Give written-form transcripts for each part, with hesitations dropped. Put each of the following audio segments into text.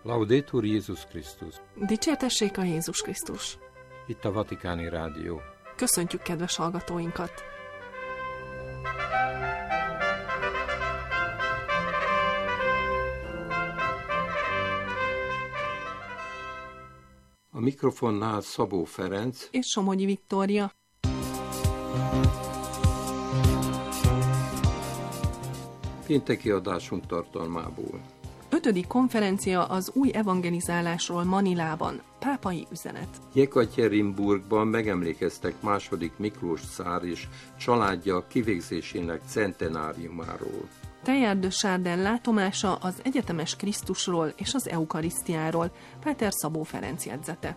Laudetur Jézus Krisztus! Dicsértessék a Jézus Krisztus! Itt a Vatikáni Rádió. Köszöntjük kedves hallgatóinkat! A mikrofonnál Szabó Ferenc és Somogyi Viktória. Pénteki adásunk tartalmából. 5. konferencia az új evangelizálásról Manilában. Pápai üzenet. Jekaterinburgban megemlékeztek II. Miklós cár és családja kivégzésének centenáriumáról. Teilhard de Chardin látomása az egyetemes Krisztusról és az eukarisztiáról. Péter Szabó Ferenc jegyzete.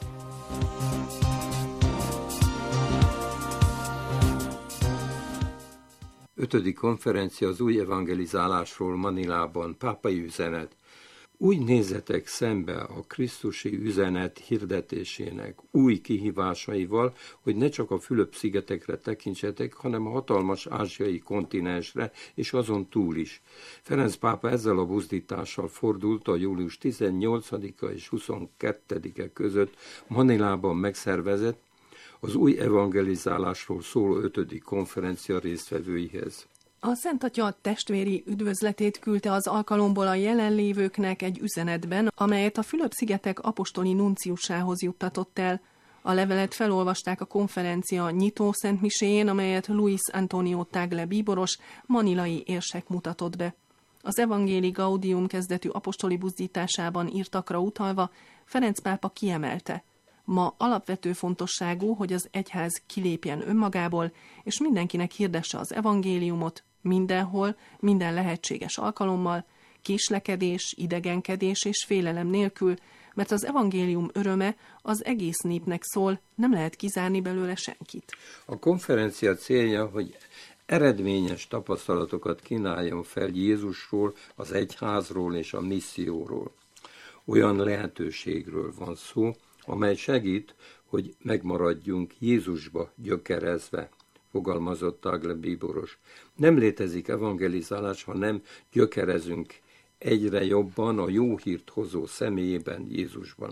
Ötödik konferencia az új evangelizálásról Manilában. Pápai üzenet. Úgy nézzetek szembe a krisztusi üzenet hirdetésének új kihívásaival, hogy ne csak a Fülöp-szigetekre tekintsetek, hanem a hatalmas ázsiai kontinensre, és azon túl is. Ferenc pápa ezzel a buzdítással fordult a július 18-a és 22-e között Manilában megszervezett, az új evangelizálásról szóló 5. konferencia résztvevőihez. A Szent Atya testvéri üdvözletét küldte az alkalomból a jelenlévőknek egy üzenetben, amelyet a Fülöp-szigetek apostoli nunciusához juttatott el. A levelet felolvasták a konferencia nyitó szentmiséjén, amelyet Luis Antonio Tagle bíboros, manilai érsek mutatott be. Az Evangelii Gaudium kezdetű apostoli buzdításában írtakra utalva Ferenc pápa kiemelte: ma alapvető fontosságú, hogy az egyház kilépjen önmagából, és mindenkinek hirdesse az evangéliumot, mindenhol, minden lehetséges alkalommal, késlekedés, idegenkedés és félelem nélkül, mert az evangélium öröme az egész népnek szól, nem lehet kizárni belőle senkit. A konferencia célja, hogy eredményes tapasztalatokat kínáljon fel Jézusról, az egyházról és a misszióról. Olyan lehetőségről van szó, amely segít, hogy megmaradjunk Jézusba gyökerezve, fogalmazott Tagle bíboros. Nem létezik evangelizálás, ha nem gyökerezünk egyre jobban a jó hírt hozó személyében, Jézusban.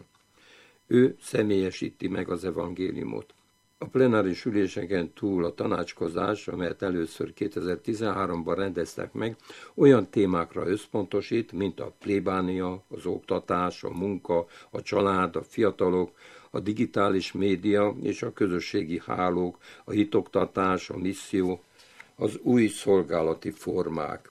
Ő személyesíti meg az evangéliumot. A plenáris üléseken túl a tanácskozás, amelyet először 2013-ban rendeztek meg, olyan témákra összpontosít, mint a plébánia, az oktatás, a munka, a család, a fiatalok, a digitális média és a közösségi hálók, a hitoktatás, a misszió, az új szolgálati formák.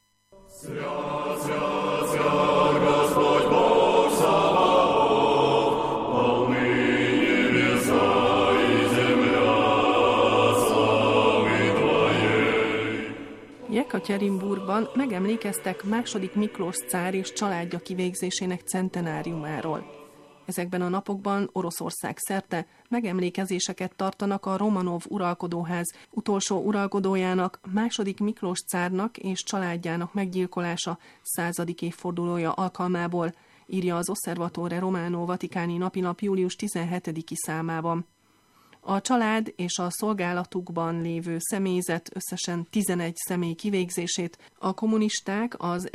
Jekaterinburgban megemlékeztek II. Miklós cár és családja kivégzésének centenáriumáról. Ezekben a napokban Oroszország szerte megemlékezéseket tartanak a Romanov uralkodóház utolsó uralkodójának, II. Miklós cárnak és családjának meggyilkolása 100. évfordulója alkalmából, írja az Osservatore Romano vatikáni napilap július 17. számában. A család és a szolgálatukban lévő személyzet összesen 11 személy kivégzését a kommunisták az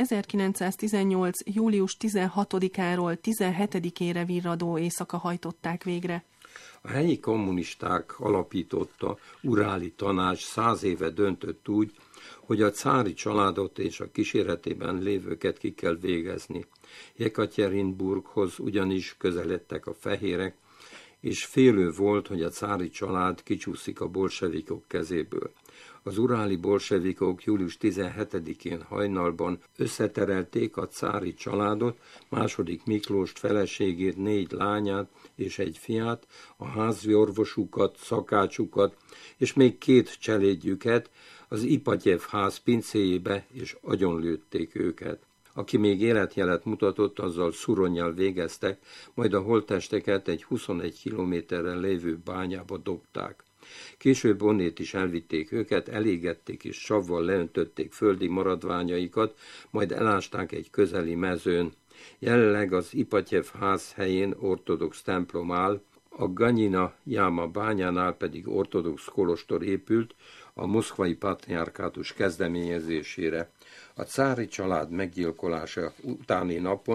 1918. július 16-áról 17-ére virradó éjszaka hajtották végre. A helyi kommunisták alapította uráli tanács 100 éve döntött úgy, hogy a cári családot és a kíséretében lévőket ki kell végezni. Jekaterinburghoz ugyanis közeledtek a fehérek, és félő volt, hogy a cári család kicsúszik a bolsevikok kezéből. Az uráli bolsevikok július 17-én hajnalban összeterelték a cári családot, II. Miklóst, feleségét, 4 lányát és egy fiát, a házi orvosukat, szakácsukat, és még 2 cselédjüket az Ipatyev ház pincéjébe, és agyonlőtték őket. Aki még életjelet mutatott, azzal szuronnyal végeztek, majd a holttesteket egy 21 kilométerrel lévő bányába dobták. Később onnét is elvitték őket, elégették és savval leöntötték földi maradványaikat, majd elásták egy közeli mezőn. Jelenleg az Ipatyev ház helyén ortodox templom áll, a Ganyina Jáma bányánál pedig ortodox kolostor épült a moszkvai patriárkátus kezdeményezésére. A cári család meggyilkolása utáni napon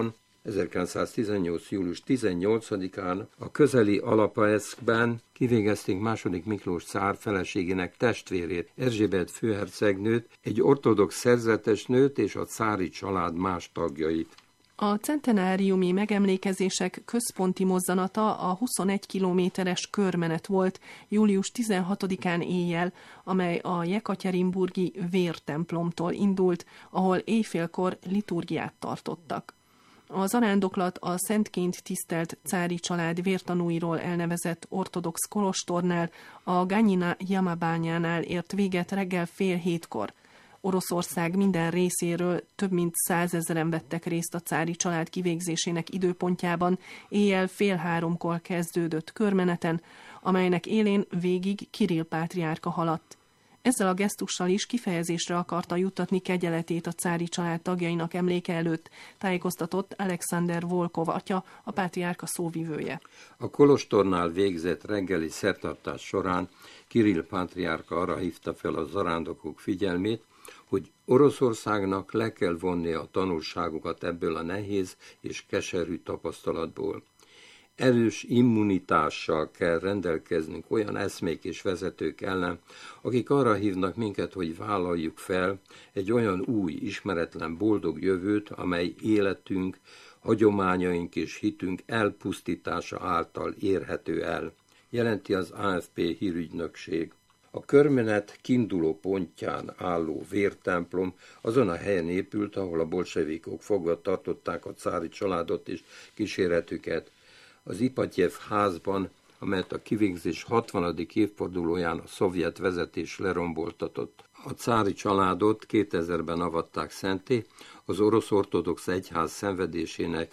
1918. július 18-án a közeli Alapaeszkben kivégezték II. Miklós cár feleségének testvérét, Erzsébet főhercegnőt, egy ortodox szerzetesnőt és a cári család más tagjait. A centenáriumi megemlékezések központi mozzanata a 21 kilométeres körmenet volt július 16-án éjjel, amely a jekatyerinburgi vértemplomtól indult, ahol éjfélkor liturgiát tartottak. A zarándoklat a szentként tisztelt cári család vértanúiról elnevezett ortodox kolostornál, a Ganyina Jamabányánál ért véget reggel 6:30. Oroszország minden részéről több mint 100 000-en vettek részt a cári család kivégzésének időpontjában, éjjel 2:30 kezdődött körmeneten, amelynek élén végig Kirill pátriárka haladt. Ezzel a gesztussal is kifejezésre akarta juttatni kegyeletét a cári család tagjainak emléke előtt, tájékoztatott Alexander Volkov atya, a pátriárka szóvivője. A kolostornál végzett reggeli szertartás során Kirill pátriárka arra hívta fel a zarándokok figyelmét, hogy Oroszországnak le kell vonnia a tanulságokat ebből a nehéz és keserű tapasztalatból. Erős immunitással kell rendelkeznünk olyan eszmék és vezetők ellen, akik arra hívnak minket, hogy vállaljuk fel egy olyan új, ismeretlen, boldog jövőt, amely életünk, hagyományaink és hitünk elpusztítása által érhető el, jelenti az AFP hírügynökség. A körmenet kiinduló pontján álló vértemplom azon a helyen épült, ahol a bolsevikok fogva tartották a cári családot és kíséretüket. Az Ipatyev házban, amelyet a kivégzés 60. évfordulóján a szovjet vezetés leromboltatott. A cári családot 2000-ben avatták szentté, az orosz ortodox egyház szenvedésének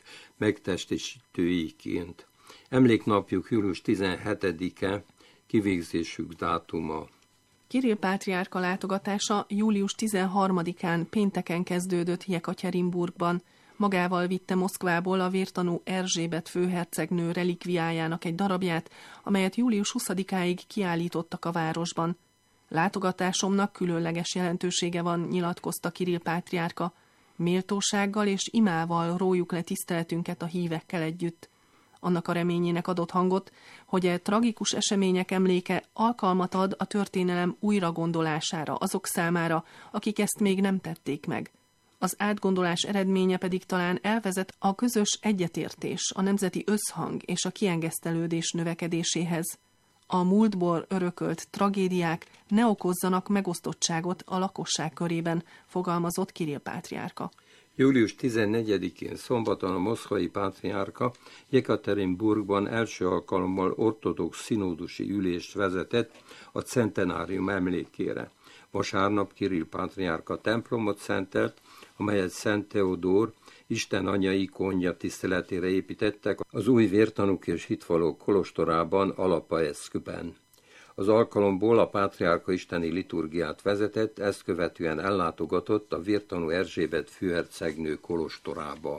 megtestesítőiként. Emléknapjuk július 17-e, kivégzésük dátuma. Kirill pátriárka látogatása július 13-án pénteken kezdődött Jekatyerinburgban. Magával vitte Moszkvából a vértanú Erzsébet főhercegnő relikviájának egy darabját, amelyet július 20-áig kiállítottak a városban. Látogatásomnak különleges jelentősége van, nyilatkozta Kirill pátriárka. Méltósággal és imával rójuk le tiszteletünket a hívekkel együtt. Annak a reményének adott hangot, hogy a tragikus események emléke alkalmat ad a történelem újragondolására azok számára, akik ezt még nem tették meg. Az átgondolás eredménye pedig talán elvezet a közös egyetértés, a nemzeti összhang és a kiengesztelődés növekedéséhez. A múltból örökölt tragédiák ne okozzanak megosztottságot a lakosság körében, fogalmazott Kirill pátriárka. Július 14-én szombaton a moszkvai pátriárka Jekatyerinburgban első alkalommal ortodox színódusi ülést vezetett a centenárium emlékére. Vasárnap Kirill pátriárka templomot szentelt, amelyet Szent Teodór, Isten anya ikonja tiszteletére építettek az új vértanúk és hitvallók kolostorában, Alapaeszkben. Az alkalomból a pátriárka isteni liturgiát vezetett, ezt követően ellátogatott a vértanú Erzsébet főhercegnő kolostorába.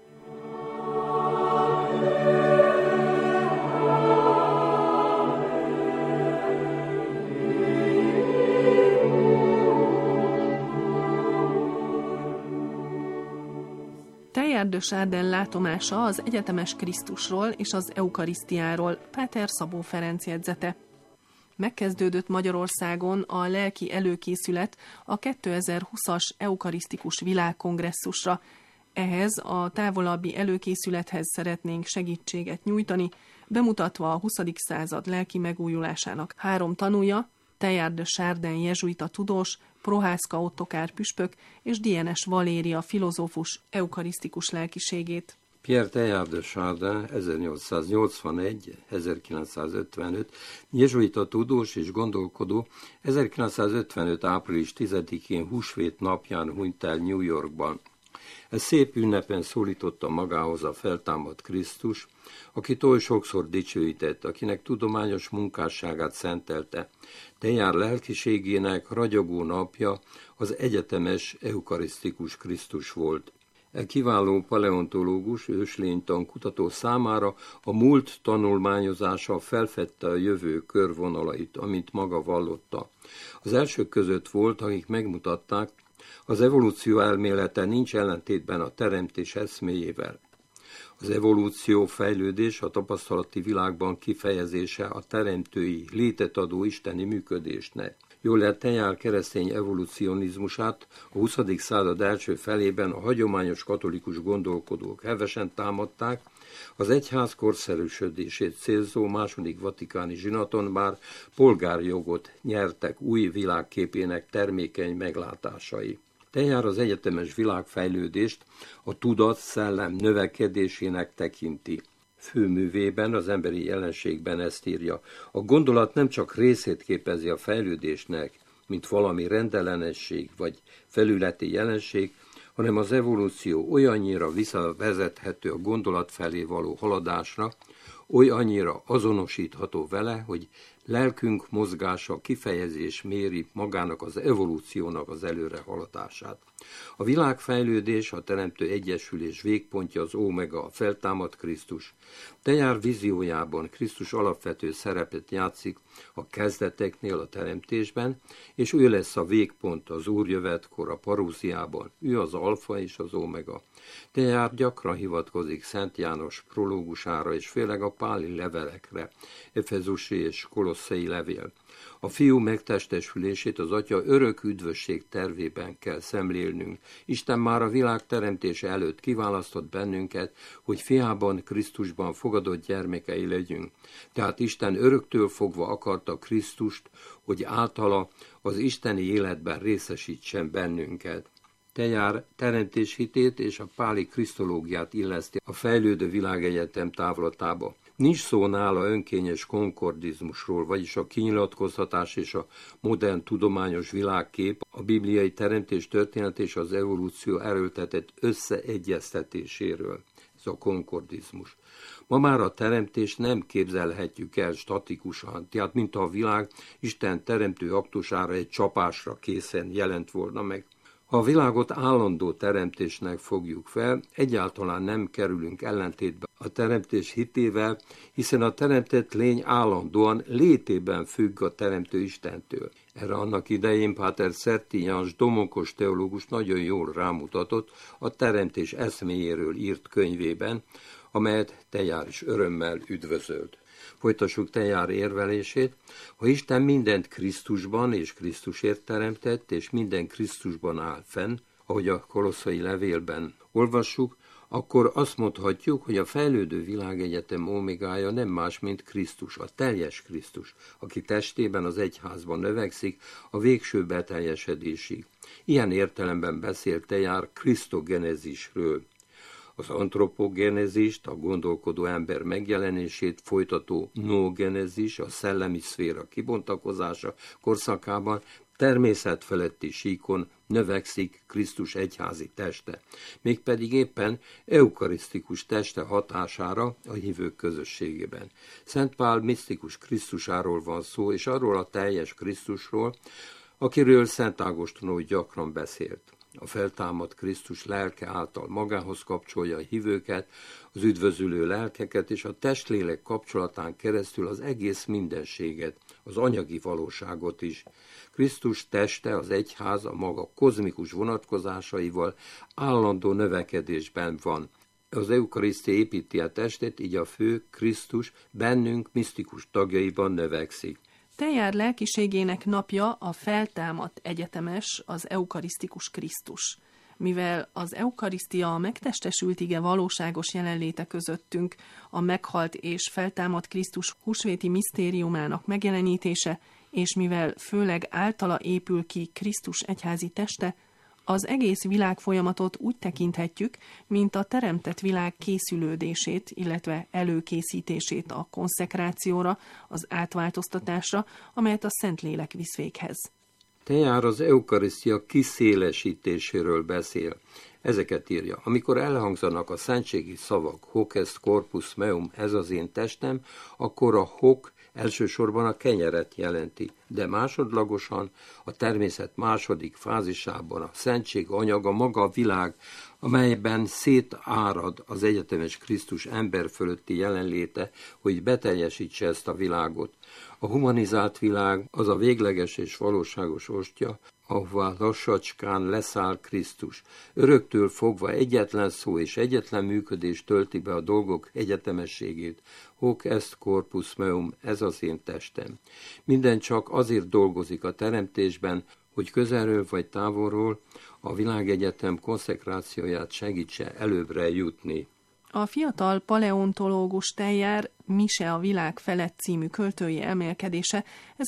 Teilhard de Chardin látomása az egyetemes Krisztusról és az eukarisztiáról, Páter Szabó Ferenc jegyzete. Megkezdődött Magyarországon a lelki előkészület a 2020-as eukarisztikus világkongresszusra. Ehhez a távolabbi előkészülethez szeretnénk segítséget nyújtani, bemutatva a 20. század lelki megújulásának 3 tanúja, Teilhard de Chardin jezsuita tudós, Prohászka Ottokár püspök és Dienes Valéria filozófus eukarisztikus lelkiségét. Pierre Teilhard de Chardin 1881-1955 jezsuita tudós és gondolkodó 1955. április 10-én húsvét napján hunyt el New Yorkban. Ez szép ünnepen szólította magához a feltámadt Krisztus, akit oly sokszor dicsőített, akinek tudományos munkásságát szentelte. Teilhard lelkiségének ragyogó napja az egyetemes eukarisztikus Krisztus volt. E kiváló paleontológus, őslénytan kutató számára a múlt tanulmányozása felfedte a jövő körvonalait, amint maga vallotta. Az elsők között volt, akik megmutatták, az evolúció elmélete nincs ellentétben a teremtés eszméjével. Az evolúció, fejlődés a tapasztalati világban kifejezése a teremtői, létet adó isteni működésnek. Jól lehet, Teilhard keresztény evolucionizmusát a 20. század első felében a hagyományos katolikus gondolkodók hevesen támadták, az egyház korszerűsödését célzó második vatikáni zsinaton már polgárjogot nyertek új világképének termékeny meglátásai. Teilhard az egyetemes világfejlődést a tudat szellem növekedésének tekinti. Főművében, az emberi jelenségben ezt írja. A gondolat nem csak részét képezi a fejlődésnek, mint valami rendellenesség vagy felületi jelenség, hanem az evolúció olyannyira visszavezethető a gondolat felé való haladásra, olyannyira azonosítható vele, hogy lelkünk mozgása, kifejezés méri magának az evolúciónak az előrehaladását. A világfejlődés, a teremtő egyesülés végpontja az Omega, a feltámadt Krisztus. Teilhard víziójában Krisztus alapvető szerepet játszik a kezdeteknél a teremtésben, és ő lesz a végpont az úrjövetkor a paróziában. Ő az alfa és az omega. Teilhard gyakran hivatkozik Szent János prológusára és főleg a páli levelekre, Efezusi és Kolosszai levél. A fiú megtestesülését az atya örök üdvösség tervében kell szemlélnünk. Isten már a világ teremtése előtt kiválasztott bennünket, hogy fiában, Krisztusban fogadott gyermekei legyünk. Tehát Isten öröktől fogva akarta Krisztust, hogy általa az isteni életben részesítsen bennünket. Teilhard teremtés hitét és a páli krisztológiát illeszti a fejlődő világegyetem távlatába. Nincs szó nála önkényes konkordizmusról, vagyis a kinyilatkoztatás és a modern tudományos világkép, a bibliai teremtés történet és az evolúció erőltetett összeegyeztetéséről. Ez a konkordizmus. Ma már a teremtést nem képzelhetjük el statikusan, tehát mint a világ Isten teremtő aktusára egy csapásra készen jelent volna meg. Ha a világot állandó teremtésnek fogjuk fel, egyáltalán nem kerülünk ellentétbe a teremtés hitével, hiszen a teremtett lény állandóan létében függ a teremtő Istentől. Erre annak idején Páter Szerti János domokos teológus nagyon jól rámutatott a teremtés eszméjéről írt könyvében, amelyet Teilhard is örömmel üdvözölt. Folytassuk Teilhard érvelését. Ha Isten mindent Krisztusban és Krisztusért teremtett, és minden Krisztusban áll fenn, ahogy a kolosszai levélben olvassuk, akkor azt mondhatjuk, hogy a fejlődő világegyetem omégája nem más, mint Krisztus, a teljes Krisztus, aki testében az egyházban növekszik a végső beteljesedésig. Ilyen értelemben beszélt Teilhard krisztogenezisről. Az antropogenezist, a gondolkodó ember megjelenését folytató noogenezis, a szellemi szféra kibontakozása korszakában természetfeletti síkon növekszik Krisztus egyházi teste, mégpedig éppen eukarisztikus teste hatására a hívők közösségében. Szent Pál misztikus Krisztusáról van szó, és arról a teljes Krisztusról, akiről Szent Ágoston gyakran beszélt. A feltámadt Krisztus lelke által magához kapcsolja a hívőket, az üdvözülő lelkeket, és a testlélek kapcsolatán keresztül az egész mindenséget, az anyagi valóságot is. Krisztus teste, az egyház a maga kozmikus vonatkozásaival állandó növekedésben van. Az eukarisztia építi a testet, így a fő Krisztus bennünk misztikus tagjaiban növekszik. Teilhard lelkiségének napja a feltámadt egyetemes, az eukarisztikus Krisztus. Mivel az eukarisztia a megtestesült ige valóságos jelenléte közöttünk, a meghalt és feltámadt Krisztus húsvéti misztériumának megjelenítése, és mivel főleg általa épül ki Krisztus egyházi teste, az egész világfolyamatot úgy tekinthetjük, mint a teremtett világ készülődését, illetve előkészítését a konszekrációra, az átváltoztatásra, amelyet a Szentlélek visz véghez. Teilhard az eukarisztia kiszélesítéséről beszél. Ezeket írja. Amikor elhangzanak a szentségi szavak, hoc est corpus meum, ez az én testem, akkor a hoc elsősorban a kenyeret jelenti, de másodlagosan a természet második fázisában a szentség anyaga maga a világ amelyben szétárad az egyetemes Krisztus ember fölötti jelenléte, hogy beteljesítse ezt a világot. A humanizált világ az a végleges és valóságos ostya, ahová lassacskán leszáll Krisztus. Öröktől fogva egyetlen szó és egyetlen működés tölti be a dolgok egyetemességét. Hoc est corpus meum, ez az én testem. Minden csak azért dolgozik a teremtésben, hogy közelről vagy távolról a világegyetem konszekrációját segítse előbbre jutni. A fiatal paleontológus Teilhard Mise a világ felett című költői emelkedése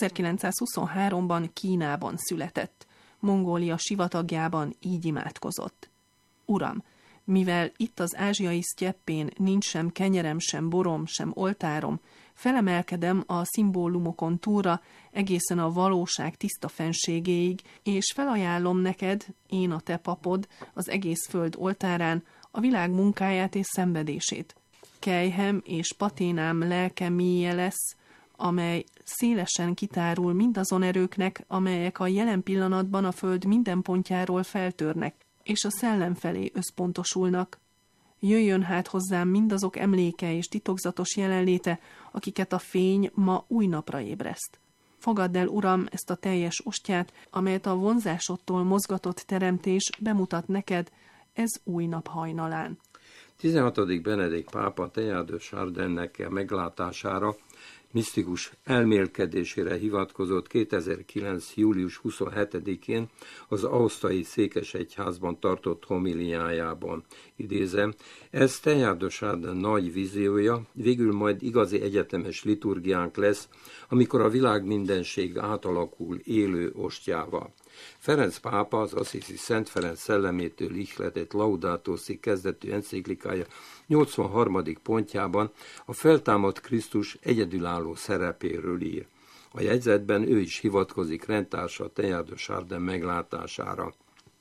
1923-ban Kínában született. Mongólia sivatagjában így imádkozott. Uram, mivel itt az ázsiai sztyeppén nincs sem kenyerem, sem borom, sem oltárom, felemelkedem a szimbólumokon túlra egészen a valóság tiszta fenségéig, és felajánlom neked, én a te papod, az egész föld oltárán, a világ munkáját és szenvedését. Kelyhem és paténám lelke mélye lesz, amely szélesen kitárul mindazon erőknek, amelyek a jelen pillanatban a föld minden pontjáról feltörnek, és a szellem felé összpontosulnak. Jöjjön hát hozzám mindazok emléke és titokzatos jelenléte, akiket a fény ma új napra ébreszt. Fogadd el, Uram, ezt a teljes ostját, amelyet a vonzásodtól mozgatott teremtés bemutat neked, ez új nap hajnalán. 16. Benedikt pápa Teilhard de Chardin-nek meglátására, misztikus elmélkedésére hivatkozott 2009. július 27-én az Aosztai Székesegyházban tartott homiliájában. Idézem, ez Teilhard de Chardin nagy víziója, végül majd igazi egyetemes liturgiánk lesz, amikor a világ mindenség átalakul élő ostjával. Ferenc pápa az Assisi Szent Ferenc szellemétől ihletett Laudato Si kezdetű enciklikája 83. pontjában a feltámadt Krisztus egyedülálló szerepéről ír. A jegyzetben ő is hivatkozik rendtársa Teilhard de Chardin meglátására,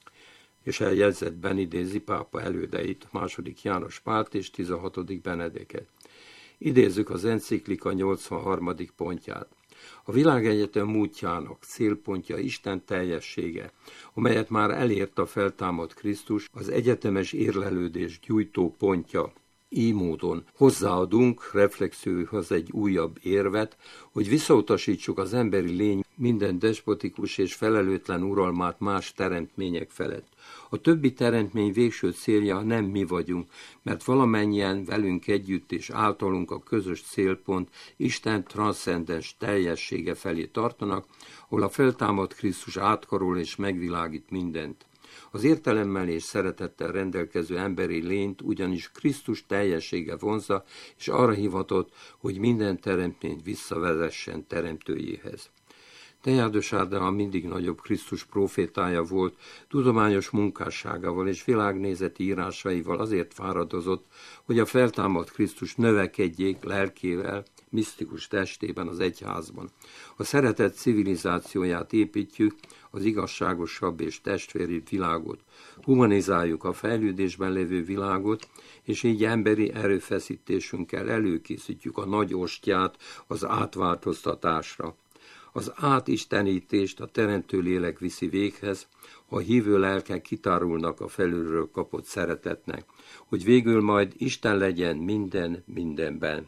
és a jegyzetben idézi pápa elődeit, II. János Pált és 16. Benedeket. Idézzük az enciklika 83. pontját. A világegyetem múltjának célpontja Isten teljessége, amelyet már elért a feltámadt Krisztus, az egyetemes érlelődés gyújtó pontja. Így módon hozzáadunk reflexióhoz egy újabb érvet, hogy visszautasítsuk az emberi lény minden despotikus és felelőtlen uralmát más teremtmények felett. A többi teremtmény végső célja nem mi vagyunk, mert valamennyien velünk együtt és általunk a közös célpont Isten transzcendens teljessége felé tartanak, ahol a feltámadt Krisztus átkarol és megvilágít mindent. Az értelemmel és szeretettel rendelkező emberi lényt ugyanis Krisztus teljessége vonzza, és arra hivatott, hogy minden teremtményt visszavezessen teremtőjéhez. Teilhard de Chardin a mindig nagyobb Krisztus profétája volt, tudományos munkásságával és világnézeti írásaival azért fáradozott, hogy a feltámadt Krisztus növekedjék lelkével, misztikus testében az egyházban. A szeretet civilizációját építjük, az igazságosabb és testvéribb világot. Humanizáljuk a fejlődésben lévő világot, és így emberi erőfeszítésünkkel előkészítjük a nagy ostját az átváltoztatásra. Az átistenítést a teremtő lélek viszi véghez, a hívő lelkek kitárulnak a felülről kapott szeretetnek, hogy végül majd Isten legyen minden mindenben.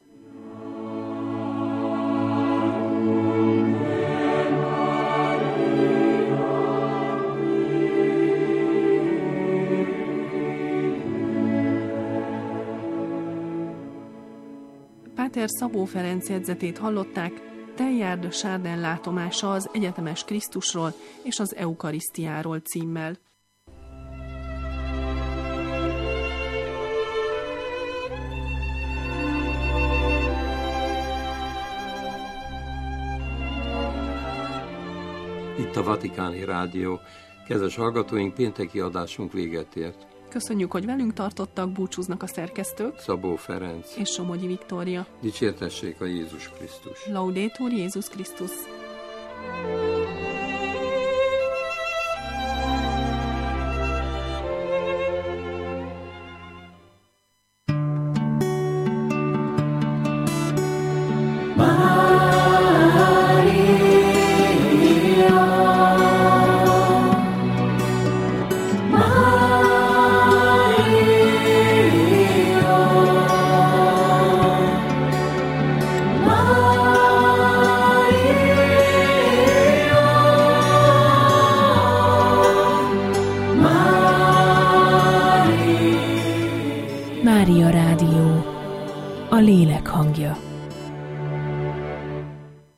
Páter Szabó Ferenc jegyzetét hallották, Teilhard de Chardin látomása az egyetemes Krisztusról és az eukarisztiáról címmel. Itt a Vatikáni Rádió. Kedves hallgatóink, pénteki adásunk véget ért. Köszönjük, hogy velünk tartottak, búcsúznak a szerkesztők, Szabó Ferenc és Somogyi Viktória. Dicsértessék a Jézus Krisztus! Laudetur Jézus Krisztus! Mária Rádió, a lélek hangja.